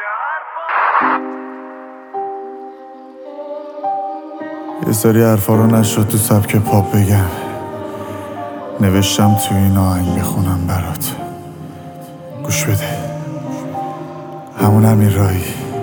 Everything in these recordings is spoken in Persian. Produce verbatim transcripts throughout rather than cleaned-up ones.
یه سری حرفا رو نشد تو سبک پاپ بگم، نوشتم تو این آهنگ بخونم برات. گوش بده، همون امیر راهی.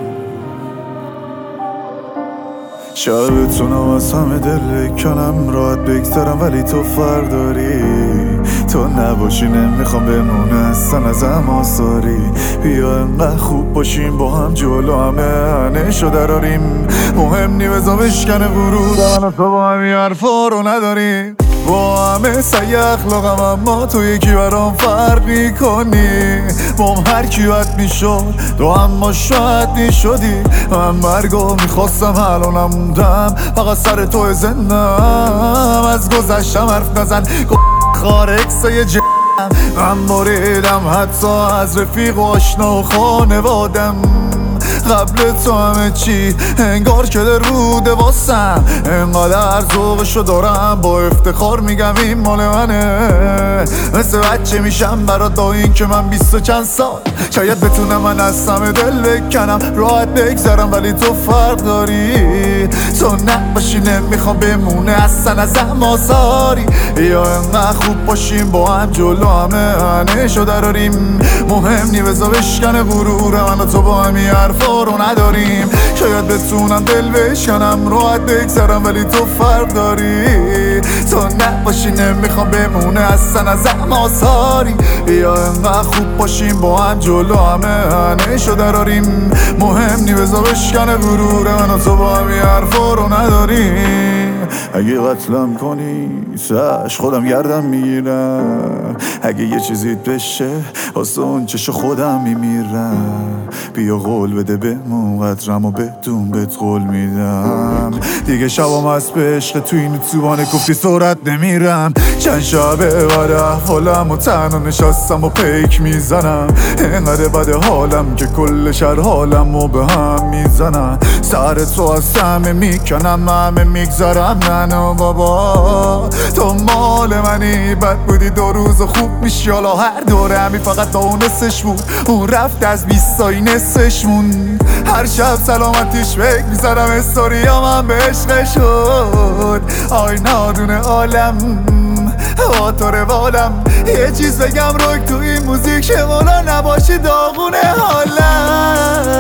شاید بتونم از همه دل کنم، راحت بگذرم ولی تو فرداری. تو نباشی نمیخوام بمونه اصلا ازم آثاری. بیا انقدر خوب باشیم با هم جلو همه هنشو دراریم. مهم نی بزا بشکنه ورود من و تو با همی حرفا رو نداریم. با همه سعی اخلاقم اما تو یکی برام فرق میکنی. با هم هر کی بد میشد تو اما شاید میشدی. من مرگو میخواستم الانم موندم فقط سر تو زندم. از گذشتم حرف نزن خارکسای ج من بریدم حتی از رفیق و آشنا و خانوادم. قبل تو همه چی انگار که در روده واسم. انقدر ذوقشو دارم با افتخار میگم این مال منه. مثل بچه میشم برات با این که من بیست و چند سال. شاید بتونم من از همه دل بکنم، راحت بگذرم ولی تو فرق داری. تو نباشی نمیخوام بمونه اصلا ازم آثاری. یا انقدر خوب باشیم با هم جلو همه هنشو دراریم. مهم نی بزا بشکنه غرور من و تو با همی حرفا رو نداریم. شاید بتونم دل بشکنم راحت بگذرم ولی تو فرق داری. تو نباشی نمیخوام بمونه اصلا ازم آثاری. یا انقدر خوب باشیم با هم جلو همه هنشو دراریم. مهم نی بزا بشکنه غرور من و تو با همی حرفا رو نداریم. اگه قتلم کنی سش خودم گردم میگیرم. اگه یه چیزیت بشه واسه اون چشو خودم میمیرم. بیا قول بده بهمون قدرم و بدون بهت قول میدم. دیگه شبام از به عشق تو این اتوبان گفتی سرعت نمیرم. چند شبه بعد احوالم و تنها نشستم و پیک میزنم. اینقدر بده حالم که کل شهر حالم و به هم میزنم. سر تو از همه میکنم همه میگذرم ننو بابا. تو مال منی بد بودی دو روز خوب میشی حالا هر دوره همی فقط تا اون نسش بود. اون رفت از بیستایی نسش مون. هر شب سلامتیش فکر میزنم استوریا من به عشق شد. آی نادونه عالم با تو روالم. یه چیز بگم روک تو این موزیک شمالا نباشی داغونه حالم.